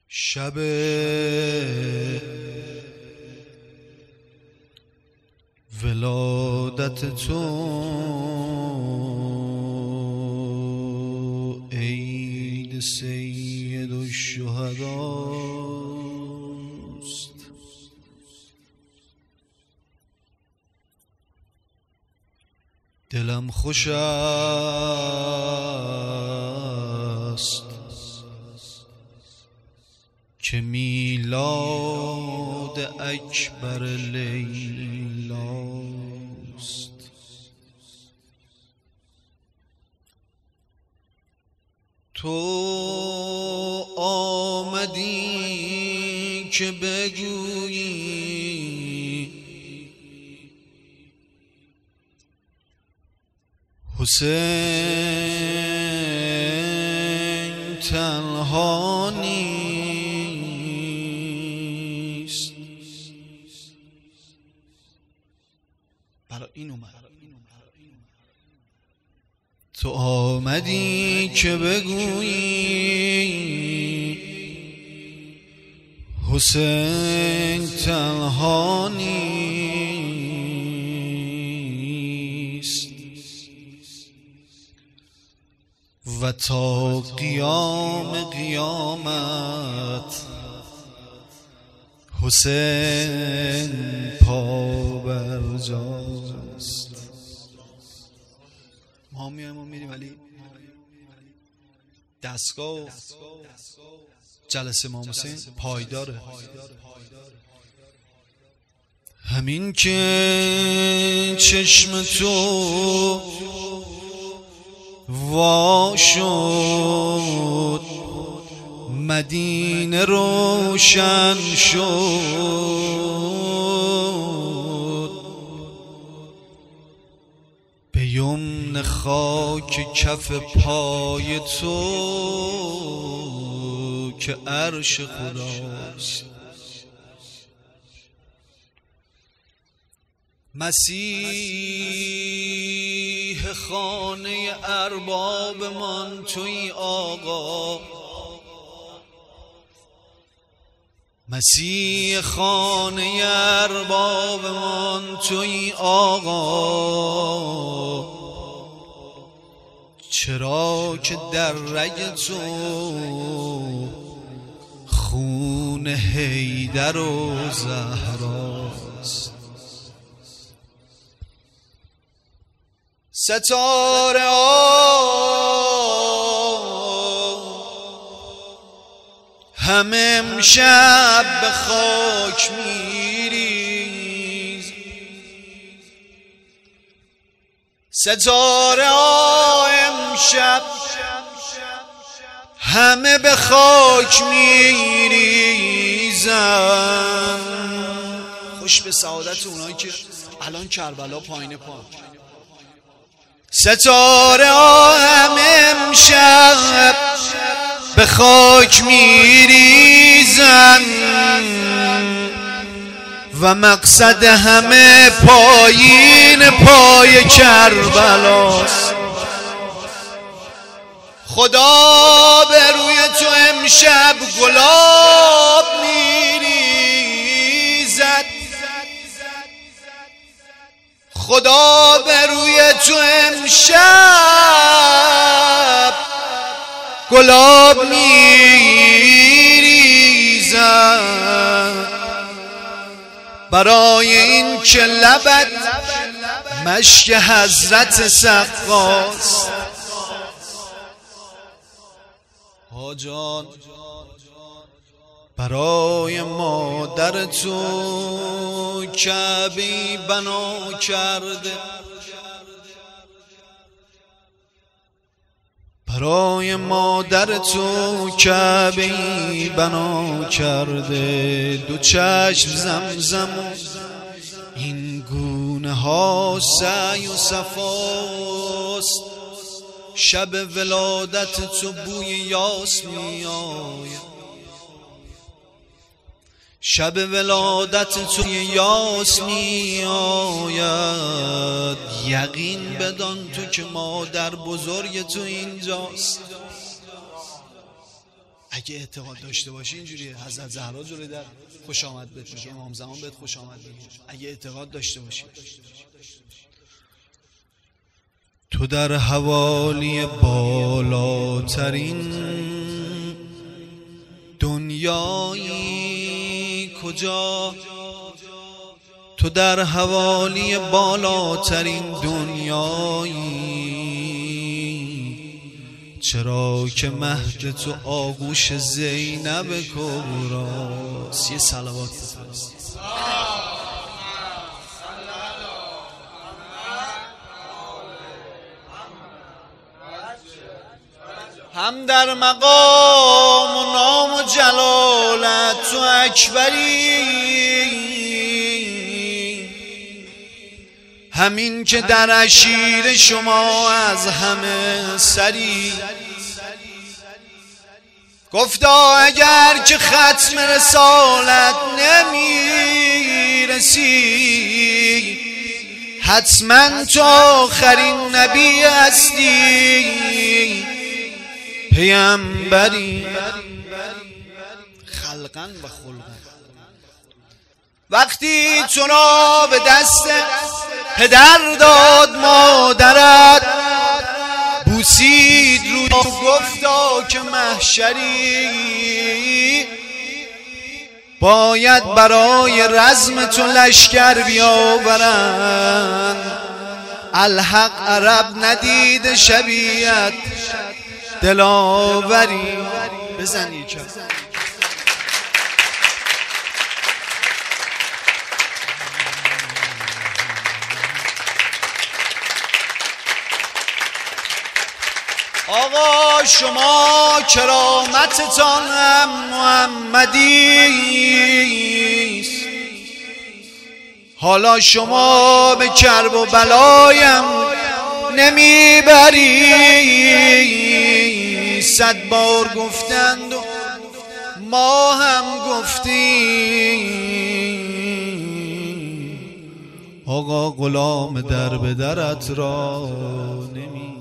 شب ولادت تو عید سید الشهداست. دلم خوش است که میلاد اکبر لیلاست. تو آمدی که بگویی حسین تنها نیست. برای این اومد. تو آمدی که بگویی حسین تنها نیست و تا قیام قیامت حسین پابرجاست. ما میایم و میریم ولی دستگاه و جلسه امام حسین پایداره. همین که چشم تو وا شد مدینه روشن شد، به یمن خاک کف پای تو که عرش خداست. مسیح خانه ارباب من توی آقا، مسیح خانه ارباب من توی آقا. چرا که در رگ تو خون حیدر و زهراست. ستاره هم امشب به خاک میریز، ستاره امشب همه به خاک میریزن. خوش به سعادت اونایی که الان کربلا پایین پا. ستاره هم امشب به خاک میریزن و مقصد همه پایین پای کربلاست. خدا به روی تو امشب گلاب میریزد، خدا به روی تو امشب گلاب میریزد، برای این که لبت مشک حضرت سقاست. حاجان برای مادر تو کعبه‌ای بنا کرده، برای مادر تو کعبه‌ای بنا کرده. دو چشم زمزم و این گونه ها سعی و صفاست. شب ولادت تو بوی یاس می آید، شب ولادت تو یاس می آید. یقین بدان تو که مادر بزرگ تو اینجاست. اگه اعتقاد داشته باشی اینجوریه. حضرت زهرا جلوی در خوش آمد بهت میگه، امام زمان بهت خوش آمد میگه، اگه اعتقاد داشته باشی. تو در حوالی بالاترین دنیایی کجا، تو در حوالی بالاترین دنیایی، چرا که مهد تو آغوش زینب کبراست. یه صلوات بفرست. هم در مقام و نام و جلالت تو اکبری، همین که در عشیر شما از همه سری. گفتا اگر که ختم رسالت نمیرسی، حتما تو آخرین نبی هستی، پیامبری خلقا و خلقا. وقتی تو را به دست پدر داد مادرت، بوسید روی تو گفتا که محشری، باید برای رزم تو لشکر بیاورند. الحق عرب ندید شبیت دلاوری. بزن یکم. آقا شما کرامتتان هم محمدیست، حالا شما به کرب و بلایم نمیبری. 100 بار گفتند و ما هم گفتیم، آقا غلام در به درت را نمی